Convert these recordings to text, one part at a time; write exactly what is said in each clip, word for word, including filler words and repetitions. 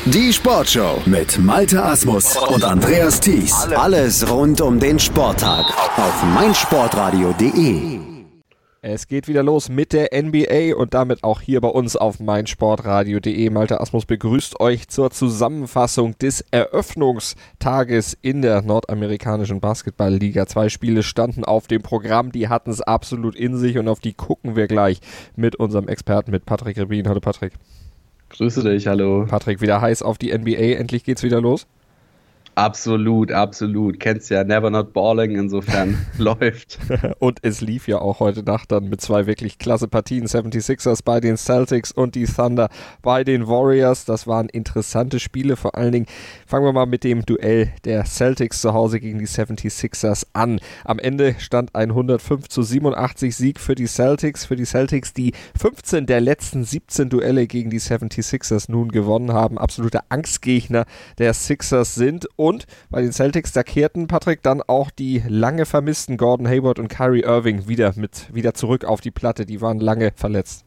Die Sportshow mit Malte Asmus und Andreas Thies. Alles rund um den Sporttag auf meinsportradio punkt de. Es geht wieder los mit der N B A und damit auch hier bei uns auf meinsportradio punkt de. Malte Asmus begrüßt euch zur Zusammenfassung des Eröffnungstages in der nordamerikanischen Basketballliga. Zwei Spiele standen auf dem Programm, die hatten es absolut in sich und auf die gucken wir gleich mit unserem Experten, mit Patrick Rebin. Hallo Patrick. Grüße dich, hallo. Patrick, wieder heiß auf die N B A, endlich geht's wieder los? Absolut, absolut. Kennst ja, never not balling, insofern läuft. Und es lief ja auch heute Nacht dann mit zwei wirklich klasse Partien. seventy-sixers bei den Celtics und die Thunder bei den Warriors. Das waren interessante Spiele. Vor allen Dingen fangen wir mal mit dem Duell der Celtics zu Hause gegen die seventy-sixers an. Am Ende stand ein hundertfünf zu siebenundachtzig Sieg für die Celtics. Für die Celtics, die fünfzehn der letzten siebzehn Duelle gegen die seventy-sixers nun gewonnen haben. Absolute Angstgegner der Sixers sind. Und bei den Celtics, da kehrten, Patrick, dann auch die lange vermissten Gordon Hayward und Kyrie Irving wieder mit wieder zurück auf die Platte. Die waren lange verletzt.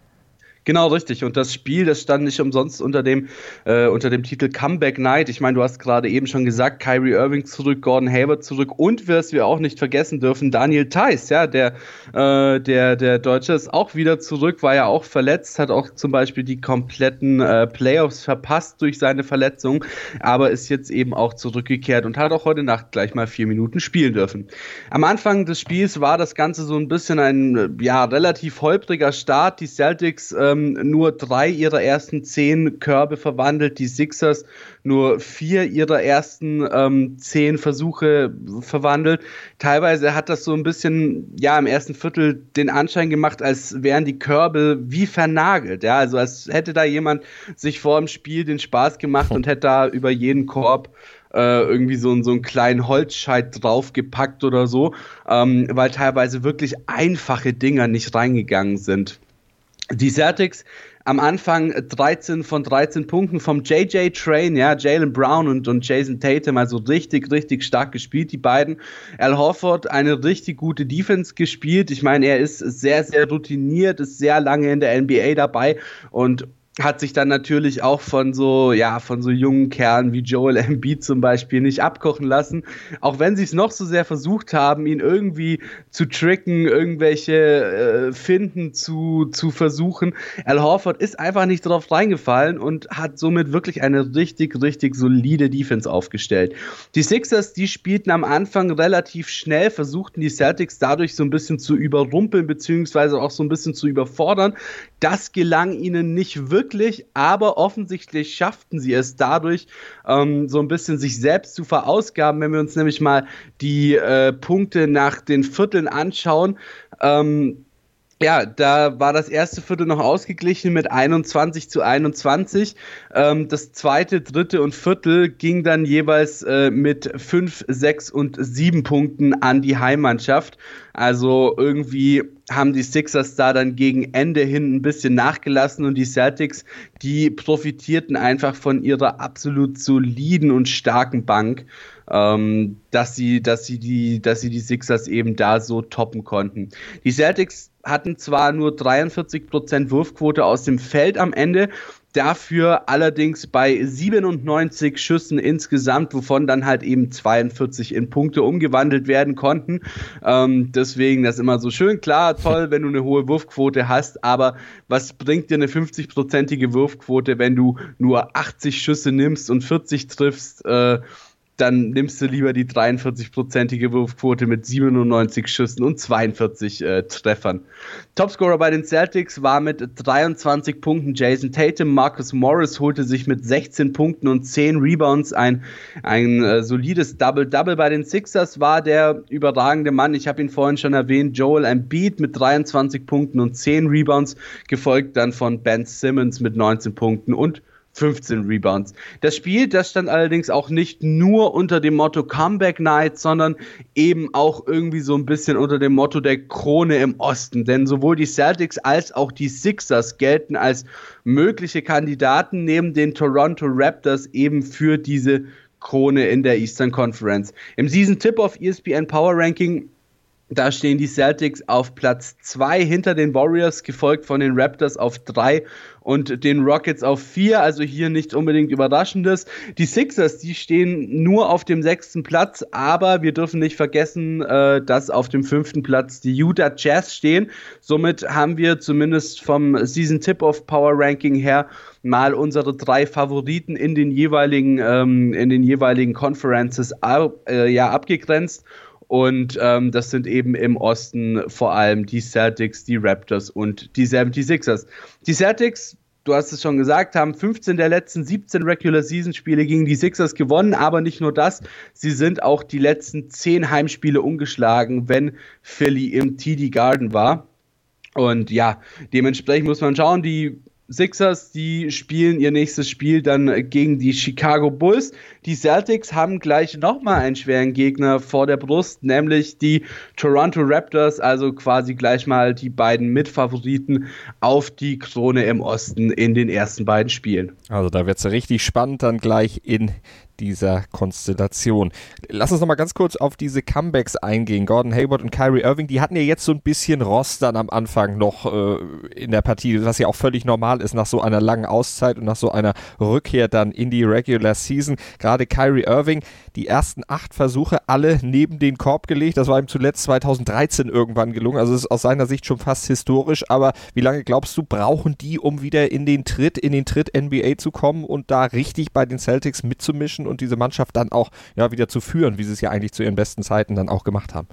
Genau, richtig. Und das Spiel, das stand nicht umsonst unter dem, äh, unter dem Titel Comeback Night. Ich meine, du hast gerade eben schon gesagt, Kyrie Irving zurück, Gordon Hayward zurück und was wir auch nicht vergessen dürfen, Daniel Theis, ja, der, äh, der, der Deutsche ist auch wieder zurück, war ja auch verletzt, hat auch zum Beispiel die kompletten äh, Playoffs verpasst durch seine Verletzung, aber ist jetzt eben auch zurückgekehrt und hat auch heute Nacht gleich mal vier Minuten spielen dürfen. Am Anfang des Spiels war das Ganze so ein bisschen ein, ja, relativ holpriger Start. Die Celtics, äh, nur drei ihrer ersten zehn Körbe verwandelt, die Sixers nur vier ihrer ersten ähm, zehn Versuche verwandelt. Teilweise hat das so ein bisschen, ja, im ersten Viertel den Anschein gemacht, als wären die Körbe wie vernagelt, ja, also als hätte da jemand sich vor dem Spiel den Spaß gemacht und hätte da über jeden Korb äh, irgendwie so, so einen kleinen Holzscheit draufgepackt oder so, ähm, weil teilweise wirklich einfache Dinger nicht reingegangen sind. Die Celtics am Anfang dreizehn von dreizehn Punkten vom J J Train, ja, Jaylen Brown und, und Jason Tatum, also richtig, richtig stark gespielt, die beiden. Al Horford eine richtig gute Defense gespielt. Ich meine, er ist sehr, sehr routiniert, ist sehr lange in der N B A dabei und hat sich dann natürlich auch von so, ja, von so jungen Kerlen wie Joel Embiid zum Beispiel nicht abkochen lassen. Auch wenn sie es noch so sehr versucht haben, ihn irgendwie zu tricken, irgendwelche äh, Finden zu, zu versuchen. Al Horford ist einfach nicht drauf reingefallen und hat somit wirklich eine richtig, richtig solide Defense aufgestellt. Die Sixers, die spielten am Anfang relativ schnell, versuchten die Celtics dadurch so ein bisschen zu überrumpeln, beziehungsweise auch so ein bisschen zu überfordern. Das gelang ihnen nicht wirklich, aber offensichtlich schafften sie es dadurch, ähm, so ein bisschen sich selbst zu verausgaben. Wenn wir uns nämlich mal die äh, Punkte nach den Vierteln anschauen, ähm, ja, da war das erste Viertel noch ausgeglichen mit einundzwanzig zu einundzwanzig. Ähm, das zweite, dritte und Viertel ging dann jeweils äh, mit fünf, sechs und sieben Punkten an die Heimmannschaft. Also irgendwie haben die Sixers da dann gegen Ende hin ein bisschen nachgelassen und die Celtics, die profitierten einfach von ihrer absolut soliden und starken Bank, ähm, dass sie, dass sie die, dass sie die Sixers eben da so toppen konnten. Die Celtics hatten zwar nur dreiundvierzig Prozent Wurfquote aus dem Feld am Ende, dafür allerdings bei siebenundneunzig Schüssen insgesamt, wovon dann halt eben zweiundvierzig in Punkte umgewandelt werden konnten. Ähm, deswegen, das ist immer so schön, klar, toll, wenn du eine hohe Wurfquote hast, aber was bringt dir eine fünfzig-prozentige Wurfquote, wenn du nur achtzig Schüsse nimmst und vierzig triffst, äh, dann nimmst du lieber die dreiundvierzig-prozentige Wurfquote mit siebenundneunzig Schüssen und zweiundvierzig äh, Treffern. Topscorer bei den Celtics war mit dreiundzwanzig Punkten Jason Tatum. Marcus Morris holte sich mit sechzehn Punkten und zehn Rebounds ein, ein äh, solides Double-Double. Bei den Sixers war der überragende Mann, ich habe ihn vorhin schon erwähnt, Joel Embiid mit dreiundzwanzig Punkten und zehn Rebounds, gefolgt dann von Ben Simmons mit neunzehn Punkten und fünfzehn Rebounds. Das Spiel, das stand allerdings auch nicht nur unter dem Motto Comeback Night, sondern eben auch irgendwie so ein bisschen unter dem Motto der Krone im Osten. Denn sowohl die Celtics als auch die Sixers gelten als mögliche Kandidaten neben den Toronto Raptors eben für diese Krone in der Eastern Conference. Im Season Tip-Off E S P N Power Ranking, da stehen die Celtics auf Platz zwei hinter den Warriors, gefolgt von den Raptors auf drei und den Rockets auf vier, also hier nicht unbedingt Überraschendes. Die Sixers, die stehen nur auf dem sechsten Platz, aber wir dürfen nicht vergessen, äh, dass auf dem fünften Platz die Utah Jazz stehen. Somit haben wir zumindest vom Season Tip-Off Power Ranking her mal unsere drei Favoriten in den jeweiligen, ähm, in den jeweiligen Conferences ab, äh, ja, abgegrenzt. Und ähm, das sind eben im Osten vor allem die Celtics, die Raptors und die seventy-sixers. Die Celtics, du hast es schon gesagt, haben fünfzehn der letzten siebzehn Regular-Season-Spiele gegen die Sixers gewonnen, aber nicht nur das, sie sind auch die letzten zehn Heimspiele ungeschlagen, wenn Philly im T D Garden war. Und ja, dementsprechend muss man schauen, die Sixers, die spielen ihr nächstes Spiel dann gegen die Chicago Bulls. Die Celtics haben gleich nochmal einen schweren Gegner vor der Brust, nämlich die Toronto Raptors, also quasi gleich mal die beiden Mitfavoriten auf die Krone im Osten in den ersten beiden Spielen. Also da wird es richtig spannend dann gleich in dieser Konstellation. Lass uns noch mal ganz kurz auf diese Comebacks eingehen. Gordon Hayward und Kyrie Irving, die hatten ja jetzt so ein bisschen Rost dann am Anfang noch äh, in der Partie, was ja auch völlig normal ist nach so einer langen Auszeit und nach so einer Rückkehr dann in die Regular Season. Gerade Kyrie Irving, die ersten acht Versuche alle neben den Korb gelegt. Das war ihm zuletzt zweitausenddreizehn irgendwann gelungen. Also es ist aus seiner Sicht schon fast historisch. Aber wie lange glaubst du, brauchen die, um wieder in den Tritt, in den Tritt N B A zu kommen und da richtig bei den Celtics mitzumischen und diese Mannschaft dann auch ja, wieder zu führen, wie sie es ja eigentlich zu ihren besten Zeiten dann auch gemacht haben?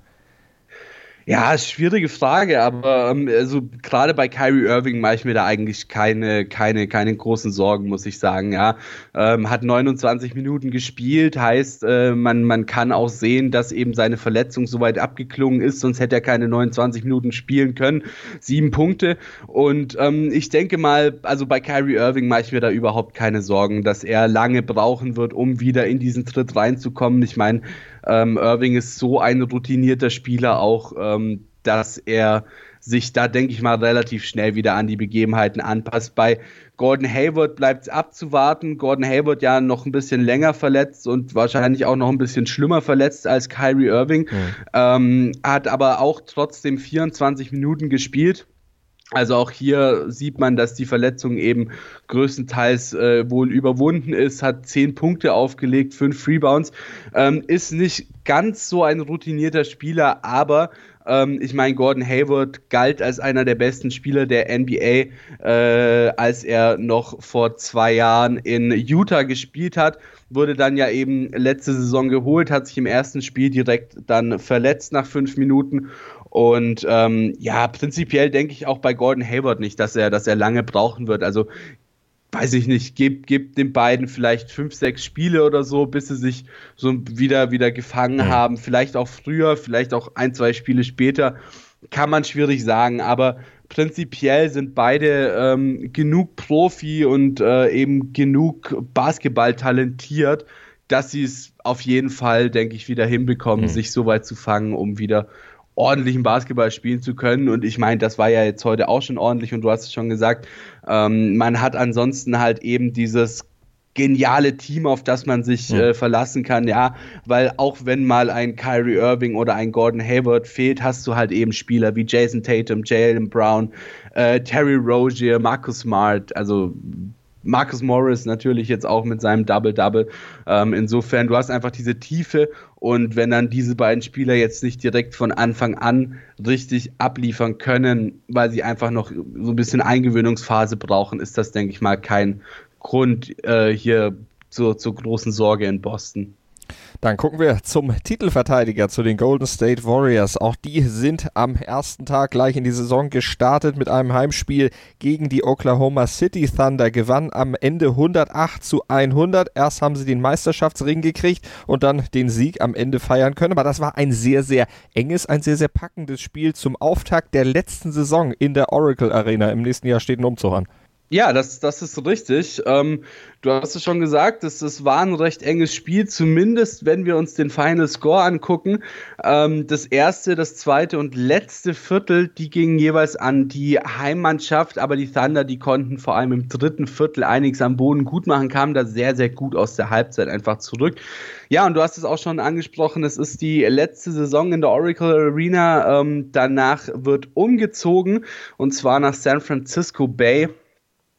Ja, schwierige Frage, aber ähm, also gerade bei Kyrie Irving mache ich mir da eigentlich keine keine keine großen Sorgen, muss ich sagen. Ja, ähm, hat neunundzwanzig Minuten gespielt, heißt äh, man man kann auch sehen, dass eben seine Verletzung soweit abgeklungen ist, sonst hätte er keine neunundzwanzig Minuten spielen können. Sieben Punkte und ähm, ich denke mal, also bei Kyrie Irving mache ich mir da überhaupt keine Sorgen, dass er lange brauchen wird, um wieder in diesen Tritt reinzukommen. Ich meine, ähm, Irving ist so ein routinierter Spieler auch, ähm, dass er sich da, denke ich mal, relativ schnell wieder an die Begebenheiten anpasst. Bei Gordon Hayward bleibt es abzuwarten. Gordon Hayward ja noch ein bisschen länger verletzt und wahrscheinlich auch noch ein bisschen schlimmer verletzt als Kyrie Irving. Mhm. Ähm, hat aber auch trotzdem vierundzwanzig Minuten gespielt. Also auch hier sieht man, dass die Verletzung eben größtenteils äh, wohl überwunden ist, hat zehn Punkte aufgelegt, fünf Rebounds, ähm, ist nicht ganz so ein routinierter Spieler, aber ähm, ich meine, Gordon Hayward galt als einer der besten Spieler der N B A, äh, als er noch vor zwei Jahren in Utah gespielt hat, wurde dann ja eben letzte Saison geholt, hat sich im ersten Spiel direkt dann verletzt nach fünf Minuten. Und ähm, ja, prinzipiell denke ich auch bei Gordon Hayward nicht, dass er, dass er lange brauchen wird. Also weiß ich nicht, gibt gibt den beiden vielleicht fünf, sechs Spiele oder so, bis sie sich so wieder wieder gefangen mhm. haben. Vielleicht auch früher, vielleicht auch ein, zwei Spiele später. Kann man schwierig sagen, aber prinzipiell sind beide ähm, genug Profi und äh, eben genug Basketball talentiert, dass sie es auf jeden Fall, denke ich, wieder hinbekommen, mhm. sich so weit zu fangen, um wieder ordentlichen Basketball spielen zu können. Und ich meine, das war ja jetzt heute auch schon ordentlich und du hast es schon gesagt, ähm, man hat ansonsten halt eben dieses geniale Team, auf das man sich äh, verlassen kann, ja, weil auch wenn mal ein Kyrie Irving oder ein Gordon Hayward fehlt, hast du halt eben Spieler wie Jason Tatum, Jaylen Brown, äh, Terry Rozier, Marcus Smart, also Marcus Morris natürlich jetzt auch mit seinem Double-Double. Ähm, insofern, du hast einfach diese Tiefe und wenn dann diese beiden Spieler jetzt nicht direkt von Anfang an richtig abliefern können, weil sie einfach noch so ein bisschen Eingewöhnungsphase brauchen, ist das, denke ich mal, kein Grund äh, hier zur, zur großen Sorge in Boston. Dann gucken wir zum Titelverteidiger, zu den Golden State Warriors. Auch die sind am ersten Tag gleich in die Saison gestartet mit einem Heimspiel gegen die Oklahoma City Thunder, gewann am Ende hundertacht zu hundert. Erst haben sie den Meisterschaftsring gekriegt und dann den Sieg am Ende feiern können. Aber das war ein sehr, sehr enges, ein sehr, sehr packendes Spiel zum Auftakt der letzten Saison in der Oracle Arena. Im nächsten Jahr steht ein Umzug an. Ja, das, das ist richtig. Ähm, du hast es schon gesagt, es, es war ein recht enges Spiel, zumindest wenn wir uns den Final Score angucken. Ähm, das erste, das zweite und letzte Viertel, die gingen jeweils an die Heimmannschaft, aber die Thunder, die konnten vor allem im dritten Viertel einiges am Boden gut machen, kamen da sehr, sehr gut aus der Halbzeit einfach zurück. Ja, und du hast es auch schon angesprochen, es ist die letzte Saison in der Oracle Arena. Ähm, danach wird umgezogen, und zwar nach San Francisco Bay.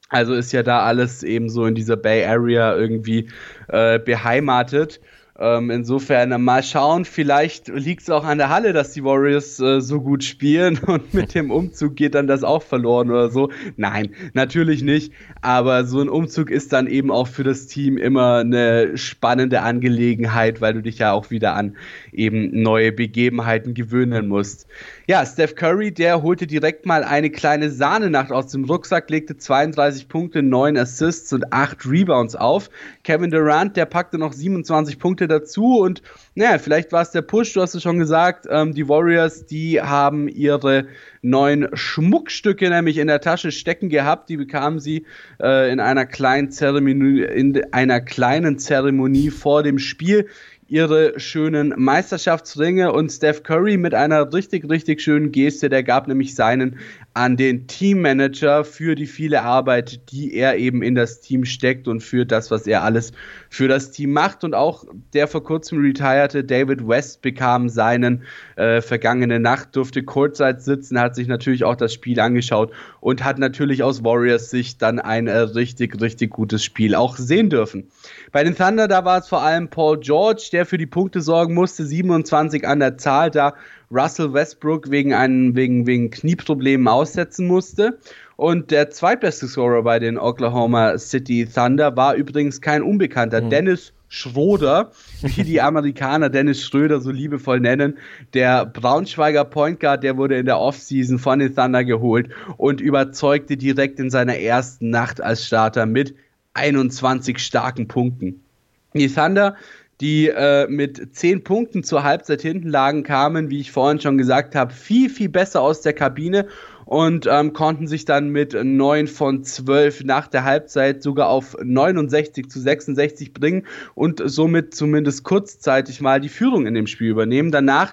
Also ist ja da alles eben so in dieser Bay Area irgendwie äh, beheimatet. Ähm, insofern mal schauen, vielleicht liegt es auch an der Halle, dass die Warriors äh, so gut spielen und mit dem Umzug geht dann das auch verloren oder so. Nein, natürlich nicht, aber so ein Umzug ist dann eben auch für das Team immer eine spannende Angelegenheit, weil du dich ja auch wieder an eben neue Begebenheiten gewöhnen musst. Ja, Steph Curry, der holte direkt mal eine kleine Sahnenacht aus dem Rucksack, legte zweiunddreißig Punkte, neun Assists und acht Rebounds auf. Kevin Durant, der packte noch siebenundzwanzig Punkte dazu und naja, vielleicht war es der Push, du hast es schon gesagt, ähm, die Warriors, die haben ihre neuen Schmuckstücke nämlich in der Tasche stecken gehabt, die bekamen sie äh, in einer kleinen Zeremonie, in einer kleinen Zeremonie vor dem Spiel. Ihre schönen Meisterschaftsringe und Steph Curry mit einer richtig, richtig schönen Geste, der gab nämlich seinen an den Teammanager für die viele Arbeit, die er eben in das Team steckt und für das, was er alles für das Team macht. Und auch der vor kurzem retired David West bekam seinen äh, vergangene Nacht, durfte Courtside sitzen, hat sich natürlich auch das Spiel angeschaut und hat natürlich aus Warriors Sicht dann ein äh, richtig, richtig gutes Spiel auch sehen dürfen. Bei den Thunder, da war es vor allem Paul George, der für die Punkte sorgen musste, siebenundzwanzig an der Zahl, da Russell Westbrook wegen einen, wegen, wegen Knieproblemen aussetzen musste. Und der zweitbeste Scorer bei den Oklahoma City Thunder war übrigens kein Unbekannter, mhm. Dennis Schroeder, wie die Amerikaner Dennis Schröder so liebevoll nennen. Der Braunschweiger Point Guard, der wurde in der Offseason von den Thunder geholt und überzeugte direkt in seiner ersten Nacht als Starter mit einundzwanzig starken Punkten. Die Thunder, die äh, mit zehn Punkten zur Halbzeit hinten lagen, kamen, wie ich vorhin schon gesagt habe, viel, viel besser aus der Kabine und ähm, konnten sich dann mit neun von zwölf nach der Halbzeit sogar auf neunundsechzig zu sechsundsechzig bringen und somit zumindest kurzzeitig mal die Führung in dem Spiel übernehmen. Danach,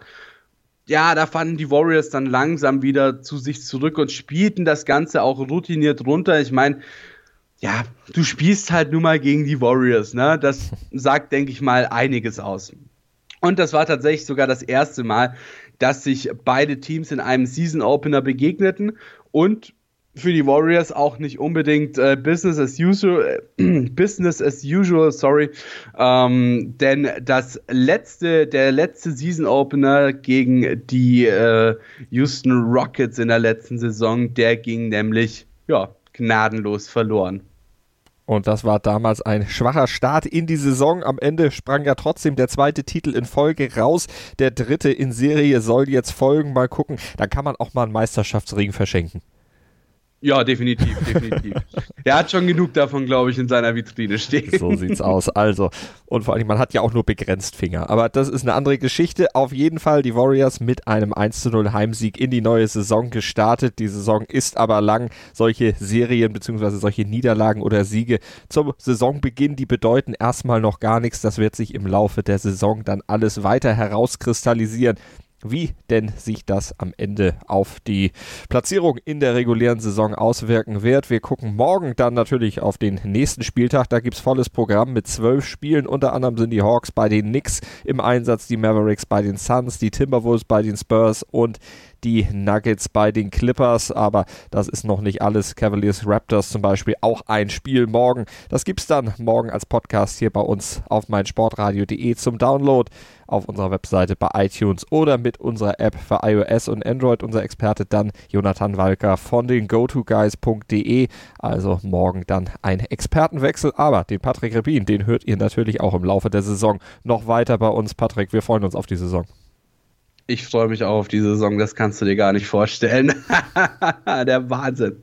ja, da fanden die Warriors dann langsam wieder zu sich zurück und spielten das Ganze auch routiniert runter. Ich meine, ja, du spielst halt nun mal gegen die Warriors, ne? Das sagt, denke ich mal, einiges aus. Und das war tatsächlich sogar das erste Mal, dass sich beide Teams in einem Season-Opener begegneten und für die Warriors auch nicht unbedingt äh, Business as usual, äh, Business as usual, sorry, ähm, denn das letzte, der letzte Season-Opener gegen die äh, Houston Rockets in der letzten Saison, der ging nämlich, ja, gnadenlos verloren. Und das war damals ein schwacher Start in die Saison. Am Ende sprang ja trotzdem der zweite Titel in Folge raus. Der dritte in Serie soll jetzt folgen. Mal gucken, da kann man auch mal einen Meisterschaftsring verschenken. Ja, definitiv, definitiv. Er hat schon genug davon, glaube ich, in seiner Vitrine stehen. So sieht's aus. Also, und vor allem, man hat ja auch nur begrenzt Finger. Aber das ist eine andere Geschichte. Auf jeden Fall die Warriors mit einem eins zu null Heimsieg in die neue Saison gestartet. Die Saison ist aber lang. Solche Serien bzw. solche Niederlagen oder Siege zum Saisonbeginn, die bedeuten erstmal noch gar nichts. Das wird sich im Laufe der Saison dann alles weiter herauskristallisieren, wie denn sich das am Ende auf die Platzierung in der regulären Saison auswirken wird. Wir gucken morgen dann natürlich auf den nächsten Spieltag. Da gibt es volles Programm mit zwölf Spielen. Unter anderem sind die Hawks bei den Knicks im Einsatz, die Mavericks bei den Suns, die Timberwolves bei den Spurs und die Nuggets bei den Clippers, aber das ist noch nicht alles. Cavaliers Raptors zum Beispiel, auch ein Spiel morgen. Das gibt's dann morgen als Podcast hier bei uns auf meinsportradio punkt de zum Download auf unserer Webseite bei iTunes oder mit unserer App für iOS und Android. Unser Experte dann Jonathan Walker von den go to guys punkt de. Also morgen dann ein Expertenwechsel, aber den Patrick Rebin, den hört ihr natürlich auch im Laufe der Saison noch weiter bei uns. Patrick, wir freuen uns auf die Saison. Ich freue mich auch auf die Saison, das kannst du dir gar nicht vorstellen. Der Wahnsinn.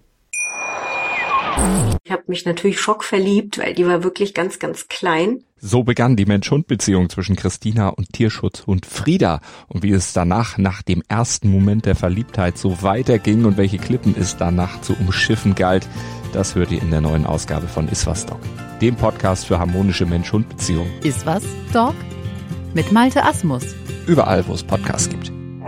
Ich habe mich natürlich schockverliebt, weil die war wirklich ganz, ganz klein. So begann die Mensch-Hund-Beziehung zwischen Christina und Tierschutzhund Frieda. Und wie es danach, nach dem ersten Moment der Verliebtheit, so weiterging und welche Klippen es danach zu umschiffen galt, das hört ihr in der neuen Ausgabe von Iswas Dog, dem Podcast für harmonische Mensch-Hund-Beziehungen. Iswas Dog mit Malte Asmus. Überall, wo es Podcasts gibt.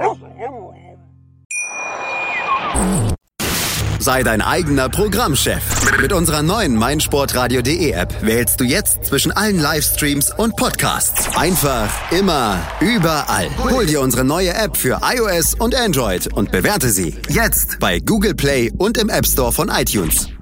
Sei dein eigener Programmchef. Mit unserer neuen meinsportradio punkt de App wählst du jetzt zwischen allen Livestreams und Podcasts. Einfach, immer, überall. Hol dir unsere neue App für iOS und Android und bewerte sie jetzt bei Google Play und im App Store von iTunes.